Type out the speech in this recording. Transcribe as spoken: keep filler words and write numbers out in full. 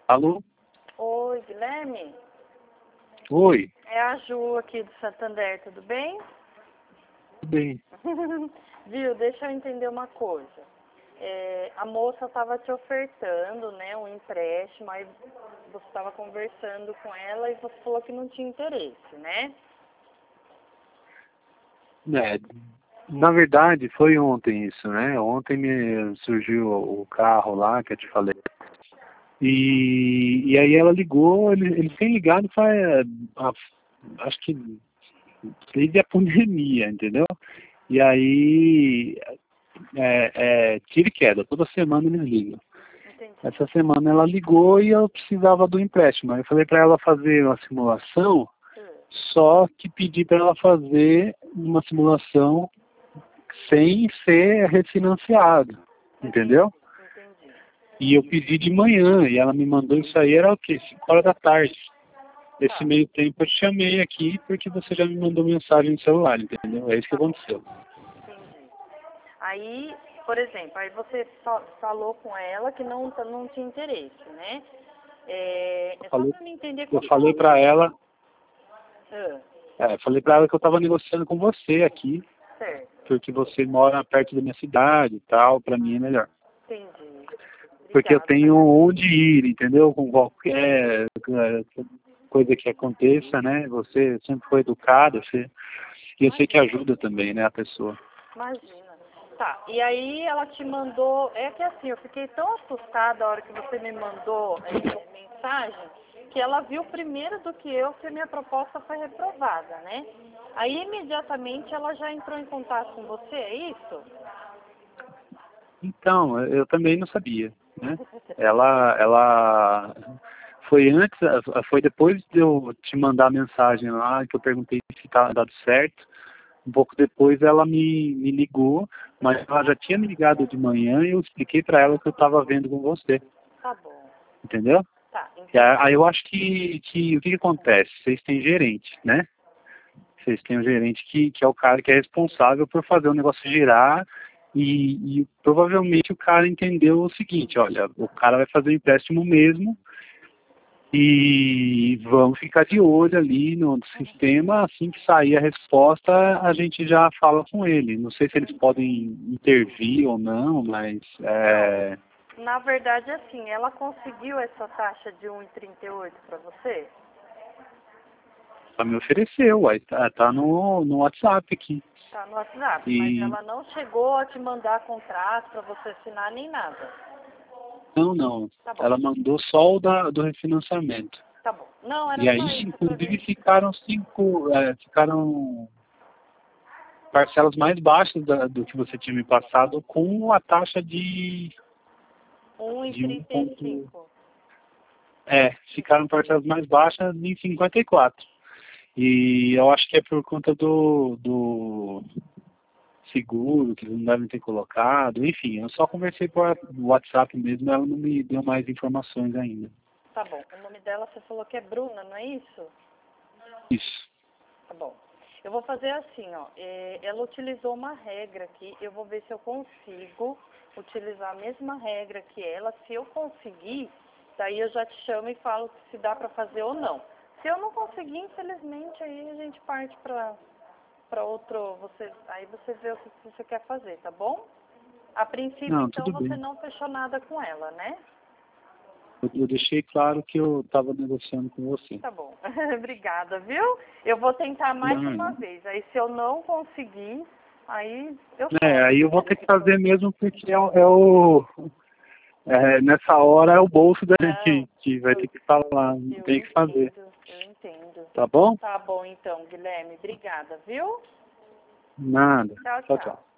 Alô? Oi, Guilherme? Oi, É a Ju aqui do Santander, tudo bem? tudo bem. Viu, deixa eu entender uma coisa. É, a moça estava te ofertando, né, um empréstimo, aí você estava conversando com ela e você falou que não tinha interesse, né? É, na verdade, foi ontem isso, né? Ontem me surgiu o carro lá, que eu te falei. E, e aí ela ligou, ele, ele tem ligado faz, a- acho que desde a pandemia, entendeu? E aí, é, é, tiro e queda, toda semana eles ligam. Entendi. Essa semana ela ligou e eu precisava do empréstimo. Aí eu falei para ela fazer uma simulação, Hum, só que pedi para ela fazer uma simulação sem ser refinanciado, entendeu? entendi. E eu pedi de manhã, e ela me mandou isso aí, era o quê? cinco horas da tarde. Esse Tá, meio tempo eu te chamei aqui porque você já me mandou mensagem no celular, entendeu? É isso que aconteceu. entendi. Aí, por exemplo, aí você fa- falou com ela que não, não tinha interesse, né? É, Eu é só falei, para me entender eu qual que falei ela... para ela, Ah, é, falei para ela que eu estava negociando com você aqui, certo, porque você mora perto da minha cidade e tal, para mim é melhor. entendi. Porque eu Obrigada. tenho onde ir, entendeu? Com qualquer é, coisa que aconteça, né? Você sempre foi educada, você, e eu sei que Imagina, ajuda também, né, a pessoa. imagina. Tá, e aí ela te mandou... É que assim, eu fiquei tão assustada a hora que você me mandou é, mensagem, que ela viu primeiro do que eu que a minha proposta foi reprovada, né? Aí imediatamente ela já entrou em contato com você, é isso? Então, eu também não sabia, né? Ela, ela foi antes, foi depois de eu te mandar a mensagem lá, que eu perguntei se estava dado certo. Um pouco depois ela me, me ligou, mas ela já tinha me ligado de manhã e eu expliquei para ela que eu estava vendo com você, Tá bom. entendeu? Tá, E entendi. aí eu acho que, que o que, que acontece? Vocês têm gerente, né? Vocês têm um gerente que, que é o cara que é responsável por fazer o negócio girar e, e provavelmente o cara entendeu o seguinte, olha, o cara vai fazer o empréstimo mesmo e vamos ficar de olho ali no sistema, assim que sair a resposta a gente já fala com ele. Não sei se eles podem intervir ou não, mas é, Na verdade, assim, ela conseguiu essa taxa de um e trinta e oito para você? ela me ofereceu, aí tá, tá no, no WhatsApp aqui. Tá no WhatsApp, mas E ela não chegou a te mandar contrato para você assinar nem nada. não, não. Tá bom, Ela mandou só o da, do refinanciamento. tá bom. Não, era E só aí, isso para inclusive, ver. ficaram cinco, é, ficaram parcelas mais baixas da- do que você tinha me passado com a taxa de, um e de um trinta e ponto. cinco. É, ficaram parcelas mais baixas em cinquenta e quatro. E eu acho que é por conta do, do seguro que eles não devem ter colocado. Enfim, eu só conversei por WhatsApp mesmo, ela não me deu mais informações ainda. Tá bom. O nome dela você falou que é Bruna, não é isso? Isso. Tá bom. Eu vou fazer assim, ó. é, Ela utilizou uma regra aqui. Eu vou ver se eu consigo utilizar a mesma regra que ela. Se eu conseguir, daí eu já te chamo e falo se dá pra fazer ou não. Se eu não conseguir, infelizmente, aí a gente parte pra, pra outro. Você, aí você vê o que você quer fazer, tá bom? A princípio, Não, então, tudo você bem. não fechou nada com ela, né? Eu, eu deixei claro que eu estava negociando com você. Tá bom. Obrigada, viu? Eu vou tentar mais uma Não, vez. Aí se eu não conseguir, aí eu é, falo. aí eu vou ter que fazer mesmo porque é, o, é o- é, nessa hora é o bolso da Não, gente que vai eu, ter que falar, não eu tem que fazer. entendo, eu entendo. Tá bom? Tá bom então, Guilherme. Obrigada, viu? Nada. Tchau, Tchau, tchau. tchau.